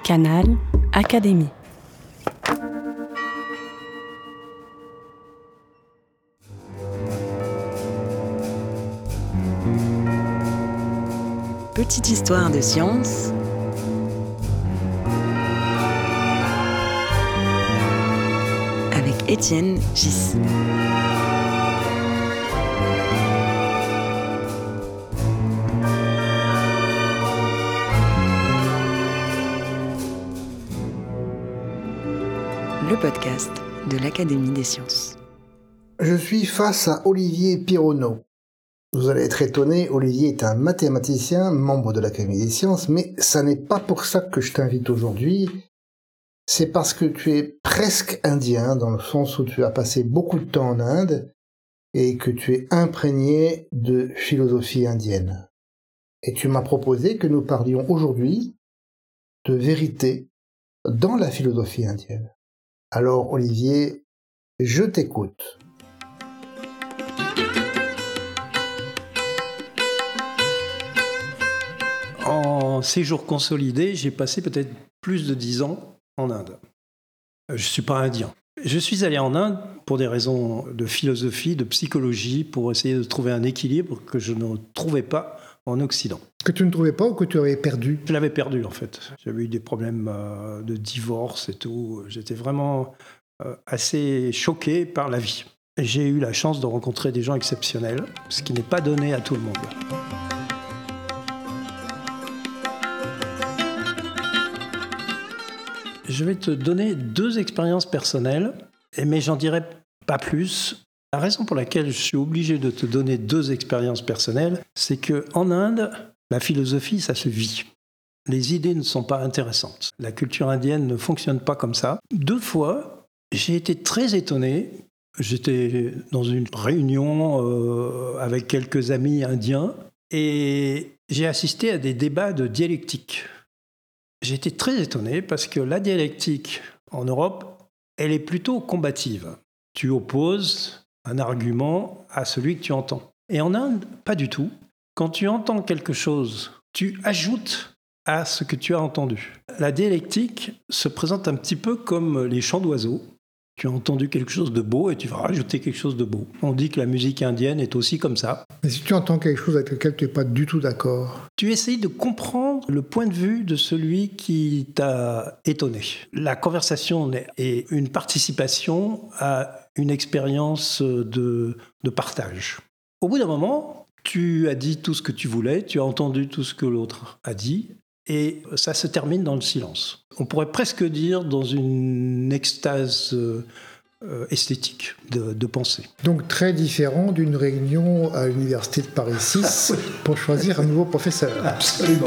Canal Académie. Petite histoire de science avec Étienne Gis. Le podcast de l'Académie des sciences. Je suis face à Olivier Pironneau. Vous allez être étonné, Olivier est un mathématicien, membre de l'Académie des sciences, mais ça n'est pas pour ça que je t'invite aujourd'hui. C'est parce que tu es presque indien, dans le sens où tu as passé beaucoup de temps en Inde et que tu es imprégné de philosophie indienne. Et tu m'as proposé que nous parlions aujourd'hui de vérité dans la philosophie indienne. Alors Olivier, je t'écoute. En séjour consolidé, j'ai passé peut-être plus de 10 ans en Inde. Je ne suis pas indien. Je suis allé en Inde pour des raisons de philosophie, de psychologie, pour essayer de trouver un équilibre que je ne trouvais pas en Occident. Que tu ne trouvais pas ou que tu avais perdu ? Je l'avais perdu en fait. J'avais eu des problèmes de divorce et tout. J'étais vraiment assez choqué par la vie. Et j'ai eu la chance de rencontrer des gens exceptionnels, ce qui n'est pas donné à tout le monde. Je vais te donner 2 expériences personnelles, mais j'en dirai pas plus. La raison pour laquelle je suis obligé de te donner 2 expériences personnelles, c'est qu'en Inde, la philosophie, ça se vit. Les idées ne sont pas intéressantes. La culture indienne ne fonctionne pas comme ça. 2 fois, j'ai été très étonné. J'étais dans une réunion avec quelques amis indiens et j'ai assisté à des débats de dialectique. J'ai été très étonné parce que la dialectique en Europe, elle est plutôt combative. Tu opposes un argument à celui que tu entends. Et en Inde, pas du tout. Quand tu entends quelque chose, tu ajoutes à ce que tu as entendu. La dialectique se présente un petit peu comme les chants d'oiseaux. Tu as entendu quelque chose de beau et tu vas rajouter quelque chose de beau. On dit que la musique indienne est aussi comme ça. Mais si tu entends quelque chose avec lequel tu n'es pas du tout d'accord, tu essayes de comprendre le point de vue de celui qui t'a étonné. La conversation est une participation à une expérience de partage. Au bout d'un moment, tu as dit tout ce que tu voulais, tu as entendu tout ce que l'autre a dit, et ça se termine dans le silence. On pourrait presque dire dans une extase esthétique de pensée. Donc très différent d'une réunion à l'université de Paris 6 pour choisir un nouveau professeur. Absolument.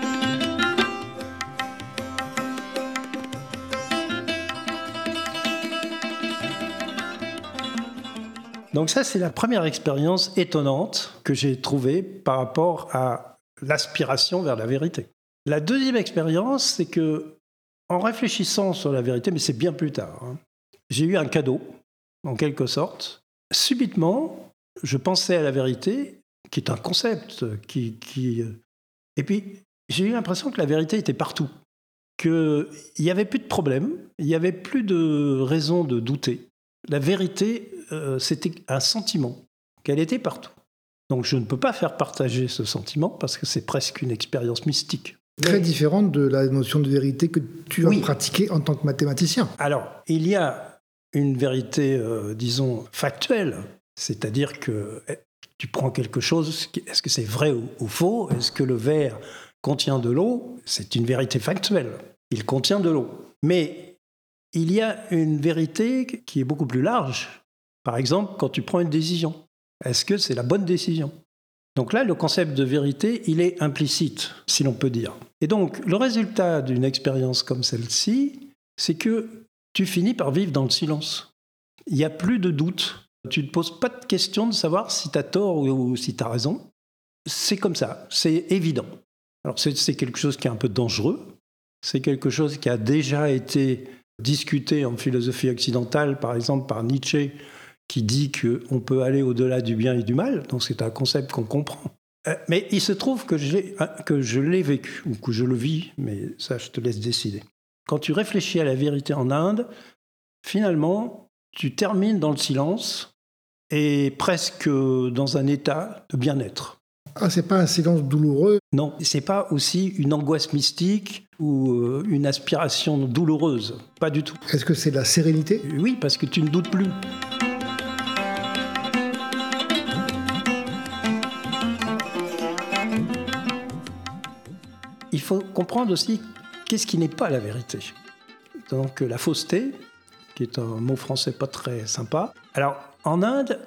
Donc ça, c'est la première expérience étonnante que j'ai trouvée par rapport à l'aspiration vers la vérité. La deuxième expérience, c'est que, en réfléchissant sur la vérité, mais c'est bien plus tard, j'ai eu un cadeau, en quelque sorte. Subitement, je pensais à la vérité, qui est un concept, et puis j'ai eu l'impression que la vérité était partout, qu'il n'y avait plus de problème, il n'y avait plus de raison de douter. La vérité, c'était un sentiment, qu'elle était partout. Donc je ne peux pas faire partager ce sentiment, parce que c'est presque une expérience mystique. Très différente de la notion de vérité que tu as pratiquée en tant que mathématicien. Alors, il y a une vérité, disons, factuelle, c'est-à-dire que tu prends quelque chose, est-ce que c'est vrai ou faux ? Est-ce que le verre contient de l'eau ? C'est une vérité factuelle, il contient de l'eau. Mais il y a une vérité qui est beaucoup plus large. Par exemple, quand tu prends une décision, est-ce que c'est la bonne décision ? Donc là, le concept de vérité, il est implicite, si l'on peut dire. Et donc, le résultat d'une expérience comme celle-ci, c'est que tu finis par vivre dans le silence. Il n'y a plus de doute. Tu ne te poses pas de question de savoir si tu as tort ou si tu as raison. C'est comme ça, c'est évident. Alors c'est quelque chose qui est un peu dangereux. C'est quelque chose qui a déjà été discuté en philosophie occidentale, par exemple par Nietzsche, qui dit qu'on peut aller au-delà du bien et du mal. Donc c'est un concept qu'on comprend. Mais il se trouve que je l'ai vécu, ou que je le vis, mais ça, je te laisse décider. Quand tu réfléchis à la vérité en Inde, finalement, tu termines dans le silence et presque dans un état de bien-être. Ah, c'est pas un silence douloureux? Non, c'est pas aussi une angoisse mystique ou une aspiration douloureuse, pas du tout. Est-ce que c'est de la sérénité? Oui, parce que tu ne doutes plus. Il faut comprendre aussi qu'est-ce qui n'est pas la vérité. Donc la fausseté, qui est un mot français pas très sympa. Alors en Inde,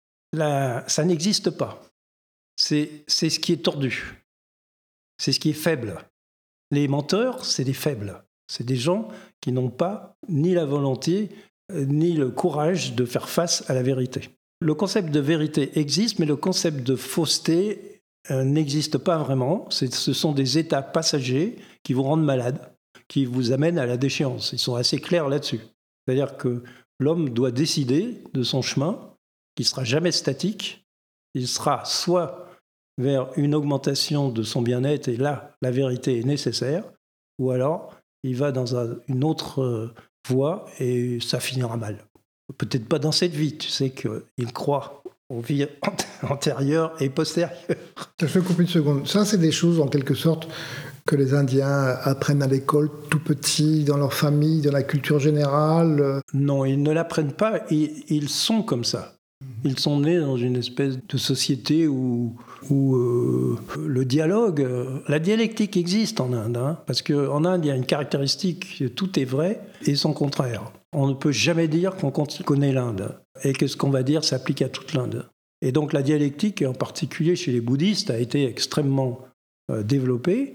ça n'existe pas. C'est ce qui est tordu. C'est ce qui est faible. Les menteurs, c'est des faibles. C'est des gens qui n'ont pas ni la volonté, ni le courage de faire face à la vérité. Le concept de vérité existe, mais le concept de fausseté n'existe pas vraiment. Ce sont des états passagers qui vous rendent malade, qui vous amènent à la déchéance. Ils sont assez clairs là-dessus. C'est-à-dire que l'homme doit décider de son chemin, qui ne sera jamais statique. Il sera soit vers une augmentation de son bien-être, et là, la vérité est nécessaire, ou alors il va dans une autre voie et ça finira mal. Peut-être pas dans cette vie, tu sais qu'il croit aux vies antérieures et postérieures. Je te coupe une seconde. Ça, c'est des choses, en quelque sorte, que les Indiens apprennent à l'école tout petit, dans leur famille, dans la culture générale. Non, ils ne l'apprennent pas, ils sont comme ça. Ils sont nés dans une espèce de société où le dialogue, la dialectique existe en Inde, hein, parce qu'en Inde, il y a une caractéristique, tout est vrai et son contraire. On ne peut jamais dire qu'on connaît l'Inde et que ce qu'on va dire s'applique à toute l'Inde. Et donc la dialectique, en particulier chez les bouddhistes, a été extrêmement développée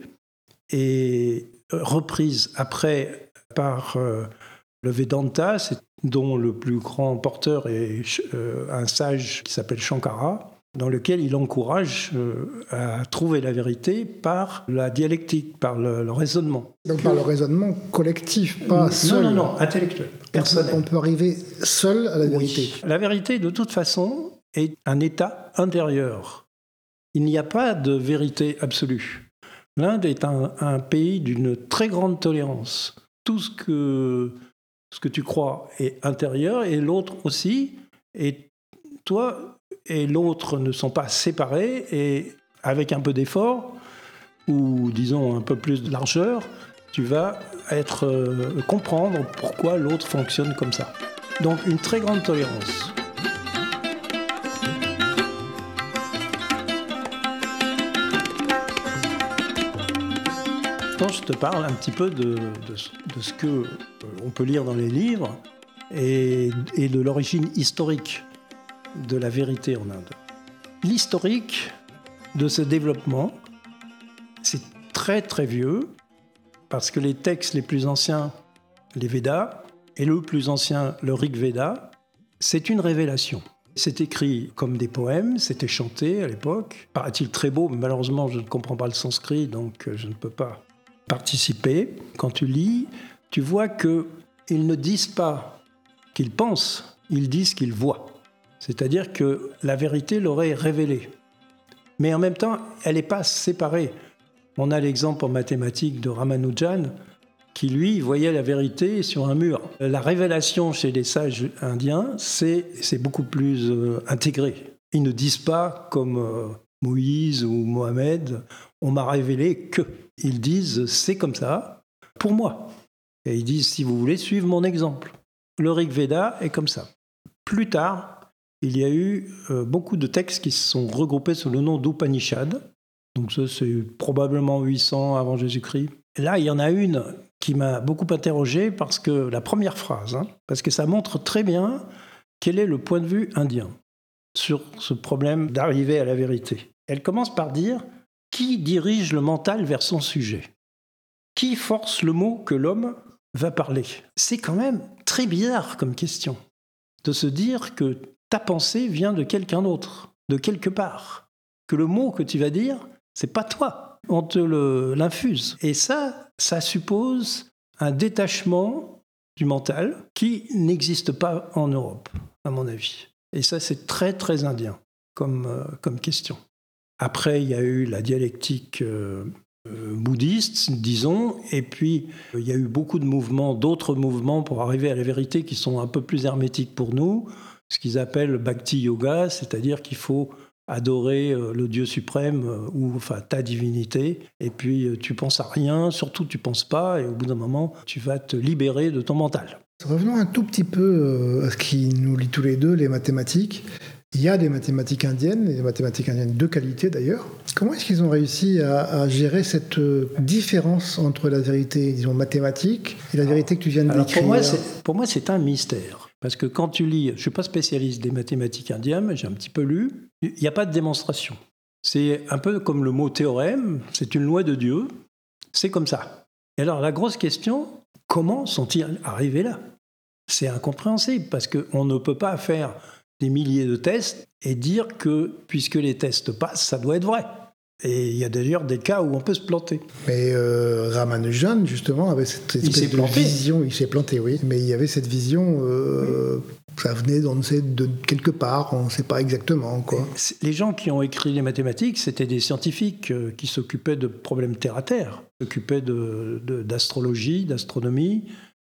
et reprise après par le Vedanta, dont le plus grand porteur est un sage qui s'appelle Shankara, dans lequel il encourage à trouver la vérité par la dialectique, par le raisonnement. Donc par le raisonnement collectif, pas seul. Non, intellectuel, personnel. On peut arriver seul à la vérité. Oui. La vérité, de toute façon, est un état intérieur. Il n'y a pas de vérité absolue. L'Inde est un pays d'une très grande tolérance. Tout ce que tu crois est intérieur et l'autre aussi. Et toi et l'autre ne sont pas séparés et avec un peu d'effort ou disons un peu plus de largeur, tu vas comprendre pourquoi l'autre fonctionne comme ça. Donc une très grande tolérance. Quand je te parle un petit peu de ce qu'on peut lire dans les livres et de l'origine historique de la vérité en Inde. L'historique de ce développement, c'est très très vieux, parce que les textes les plus anciens, les Védas, et le plus ancien, le Rig Veda, c'est une révélation. C'est écrit comme des poèmes, c'était chanté à l'époque, paraît-il très beau, mais malheureusement je ne comprends pas le sanskrit, donc je ne peux pas participer. Quand tu lis, tu vois qu'ils ne disent pas qu'ils pensent, ils disent qu'ils voient. C'est-à-dire que la vérité leur est révélée. Mais en même temps, elle n'est pas séparée. On a l'exemple en mathématiques de Ramanujan, qui lui voyait la vérité sur un mur. La révélation chez les sages indiens, c'est beaucoup plus intégré. Ils ne disent pas comme Moïse ou Mohamed, on m'a révélé que. Ils disent c'est comme ça pour moi. Et ils disent si vous voulez suivre mon exemple. Le Rig Veda est comme ça. Plus tard, il y a eu beaucoup de textes qui se sont regroupés sous le nom d'Upanishad. Donc ça, c'est probablement 800 avant Jésus-Christ. Et là, il y en a une qui m'a beaucoup interrogé parce que la première phrase, parce que ça montre très bien quel est le point de vue indien sur ce problème d'arriver à la vérité. Elle commence par dire « Qui dirige le mental vers son sujet ? Qui force le mot que l'homme va parler ?» C'est quand même très bizarre comme question de se dire que ta pensée vient de quelqu'un d'autre, de quelque part. Que le mot que tu vas dire, c'est pas toi. On te l'infuse. Et ça suppose un détachement du mental qui n'existe pas en Europe, à mon avis. Et ça, c'est très, très indien comme question. Après, il y a eu la dialectique bouddhiste, disons, et puis il y a eu beaucoup de mouvements, d'autres mouvements pour arriver à la vérité qui sont un peu plus hermétiques pour nous, ce qu'ils appellent Bhakti Yoga, c'est-à-dire qu'il faut adorer le Dieu suprême ou enfin ta divinité, et puis tu penses à rien, surtout tu penses pas, et au bout d'un moment, tu vas te libérer de ton mental. Revenons un tout petit peu à ce qui nous lie tous les deux, les mathématiques. Il y a des mathématiques indiennes, et des mathématiques indiennes de qualité d'ailleurs. Comment est-ce qu'ils ont réussi à gérer cette différence entre la vérité, disons, mathématique et la vérité que tu viens de décrire ? Pour moi, c'est un mystère. Parce que quand tu lis, je ne suis pas spécialiste des mathématiques indiennes, mais j'ai un petit peu lu, il n'y a pas de démonstration. C'est un peu comme le mot théorème, c'est une loi de Dieu, c'est comme ça. Et alors la grosse question, comment sont-ils arrivés là ? C'est incompréhensible, parce qu'on ne peut pas faire des milliers de tests et dire que, puisque les tests passent, ça doit être vrai. Et il y a d'ailleurs des cas où on peut se planter. Mais Ramanujan, justement, avait cette espèce de vision. Il s'est planté, oui. Mais il y avait cette vision, ça venait, on ne sait, de quelque part, on ne sait pas exactement, quoi. Les gens qui ont écrit les mathématiques, c'était des scientifiques qui s'occupaient de problèmes terre-à-terre, s'occupaient d'astrologie, d'astronomie,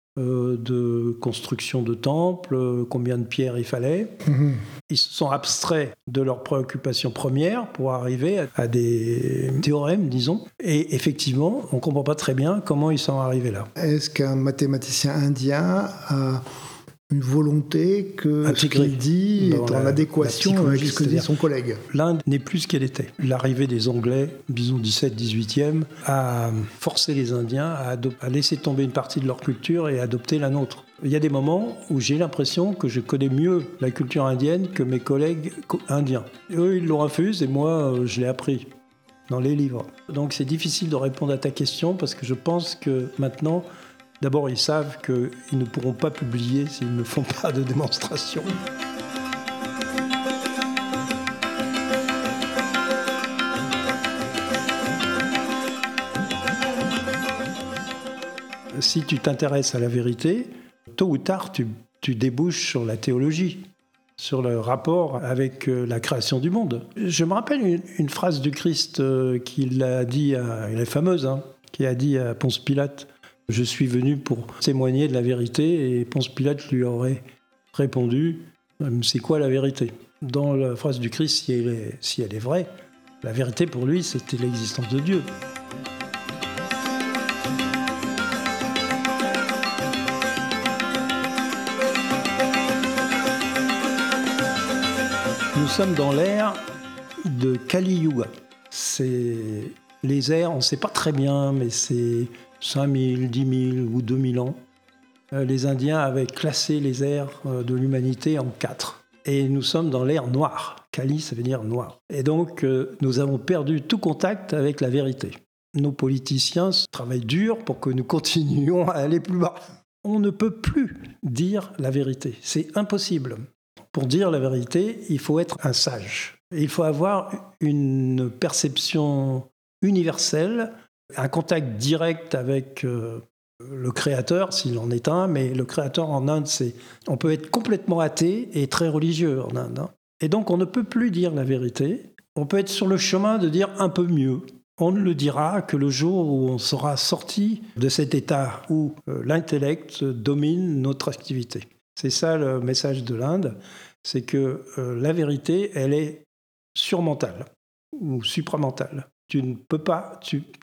de construction de temples, combien de pierres il fallait. Ils se sont abstraits de leurs préoccupations premières pour arriver à des théorèmes, disons. Et effectivement, on ne comprend pas très bien comment ils sont arrivés là. Est-ce qu'un mathématicien indien a une volonté que ce qu'il dit est en adéquation avec ce que dit son collègue? L'Inde n'est plus ce qu'elle était. L'arrivée des Anglais, disons 17-18e, a forcé les Indiens à laisser tomber une partie de leur culture et à adopter la nôtre. Il y a des moments où j'ai l'impression que je connais mieux la culture indienne que mes collègues indiens. Eux, ils l'ont refusé et moi, je l'ai appris dans les livres. Donc c'est difficile de répondre à ta question parce que je pense que maintenant, d'abord, ils savent qu'ils ne pourront pas publier s'ils ne font pas de démonstration. Si tu t'intéresses à la vérité, tôt ou tard, tu débouches sur la théologie, sur le rapport avec la création du monde. Je me rappelle une phrase du Christ qu'il a dit, elle est fameuse, qu'il a dit à Ponce Pilate. « Je suis venu pour témoigner de la vérité » et Ponce Pilate lui aurait répondu « C'est quoi la vérité ?» Dans la phrase du Christ, si elle est vraie, la vérité pour lui, c'était l'existence de Dieu. Nous sommes dans l'ère de Kali Yuga. C'est les ères, on ne sait pas très bien, mais c'est 5000, 10 000 ou 2000 ans. Les Indiens avaient classé les ères de l'humanité en 4. Et nous sommes dans l'ère noire. Kali, ça veut dire noir. Et donc, nous avons perdu tout contact avec la vérité. Nos politiciens travaillent dur pour que nous continuions à aller plus bas. On ne peut plus dire la vérité. C'est impossible. Pour dire la vérité, il faut être un sage. Il faut avoir une perception universelle, un contact direct avec le créateur, s'il en est un, mais le créateur en Inde, on peut être complètement athée et très religieux en Inde. Et donc on ne peut plus dire la vérité, on peut être sur le chemin de dire un peu mieux. On ne le dira que le jour où on sera sorti de cet état où l'intellect domine notre activité. C'est ça le message de l'Inde, c'est que la vérité, elle est surmentale ou supramentale. Tu ne peux pas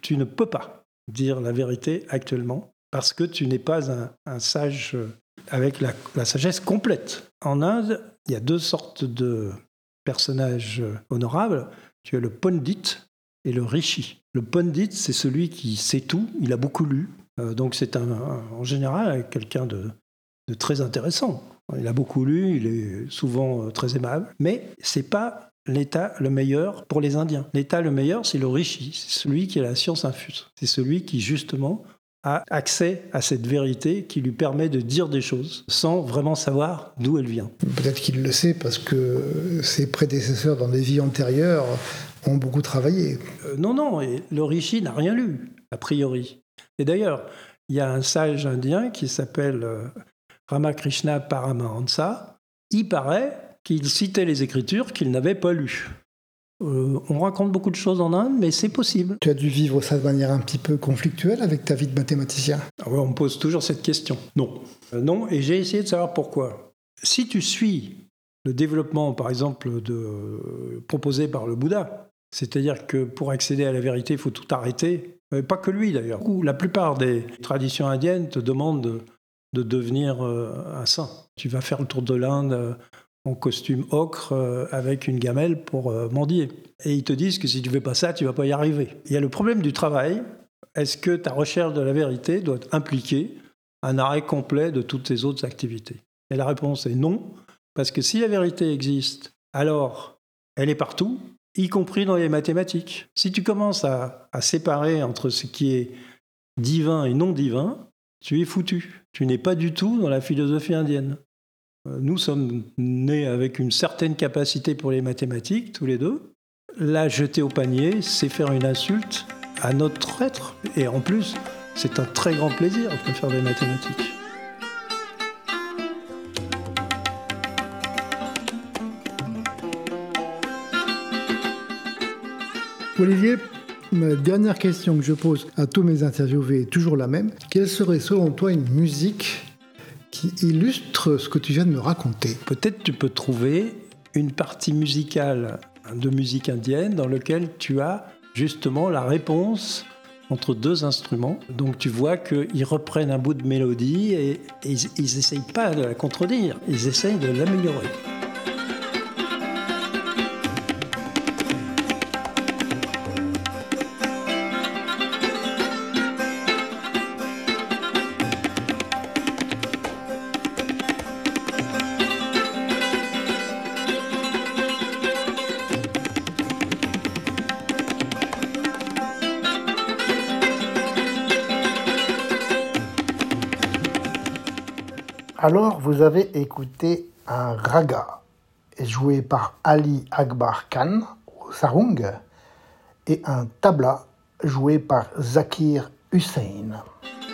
dire la vérité actuellement parce que tu n'es pas un sage avec la sagesse complète. En Inde, il y a 2 sortes de personnages honorables. Tu as le Pandit et le Rishi. Le Pandit, c'est celui qui sait tout, il a beaucoup lu. Donc c'est en général quelqu'un de très intéressant. Il a beaucoup lu, il est souvent très aimable, mais c'est pas l'état le meilleur pour les Indiens. L'état le meilleur, c'est le Rishi, c'est celui qui a la science infuse. C'est celui qui, justement, a accès à cette vérité qui lui permet de dire des choses sans vraiment savoir d'où elle vient. Peut-être qu'il le sait parce que ses prédécesseurs dans des vies antérieures ont beaucoup travaillé. Non, et le Rishi n'a rien lu, a priori. Et d'ailleurs, il y a un sage indien qui s'appelle Ramakrishna Paramahansa. Il paraît qu'il citait les Écritures qu'il n'avait pas lues. On raconte beaucoup de choses en Inde, mais c'est possible. Tu as dû vivre ça de manière un petit peu conflictuelle avec ta vie de mathématicien? Ah ouais, on me pose toujours cette question. Non. Non, et j'ai essayé de savoir pourquoi. Si tu suis le développement, par exemple, proposé par le Bouddha, c'est-à-dire que pour accéder à la vérité, il faut tout arrêter, pas que lui d'ailleurs. La plupart des traditions indiennes te demandent de devenir un saint. Tu vas faire le tour de l'Inde en costume ocre avec une gamelle pour mendier. Et ils te disent que si tu ne fais pas ça, tu ne vas pas y arriver. Il y a le problème du travail. Est-ce que ta recherche de la vérité doit impliquer un arrêt complet de toutes tes autres activités? Et la réponse est non, parce que si la vérité existe, alors elle est partout, y compris dans les mathématiques. Si tu commences à séparer entre ce qui est divin et non divin, tu es foutu. Tu n'es pas du tout dans la philosophie indienne. Nous sommes nés avec une certaine capacité pour les mathématiques, tous les deux. La jeter au panier, c'est faire une insulte à notre être. Et en plus, c'est un très grand plaisir de faire des mathématiques. Olivier, ma dernière question que je pose à tous mes interviewés est toujours la même. Quelle serait selon toi une musique qui illustre ce que tu viens de me raconter? Peut-être tu peux trouver une partie musicale de musique indienne dans laquelle tu as justement la réponse entre deux instruments. Donc tu vois qu'ils reprennent un bout de mélodie et ils n'essayent pas de la contredire, ils essayent de l'améliorer. Alors, vous avez écouté un raga joué par Ali Akbar Khan au sarung et un tabla joué par Zakir Hussain.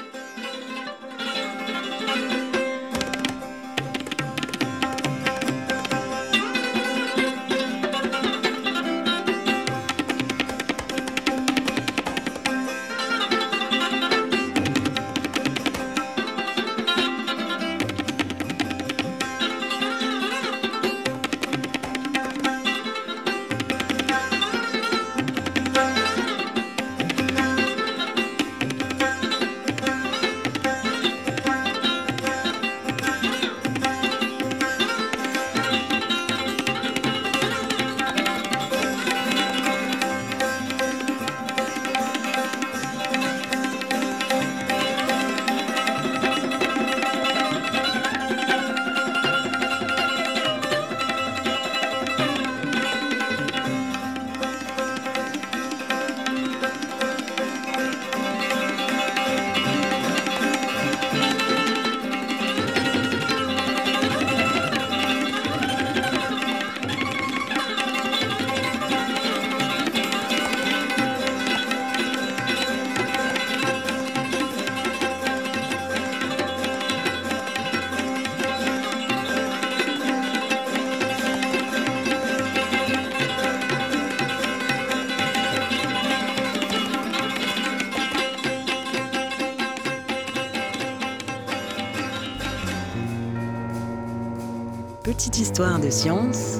Petite histoire de science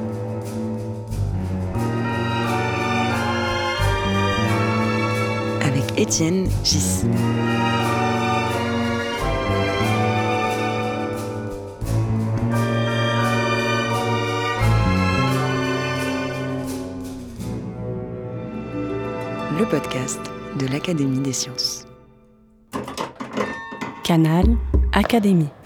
avec Étienne Gis. Le podcast de l'Académie des sciences. Canal Académie.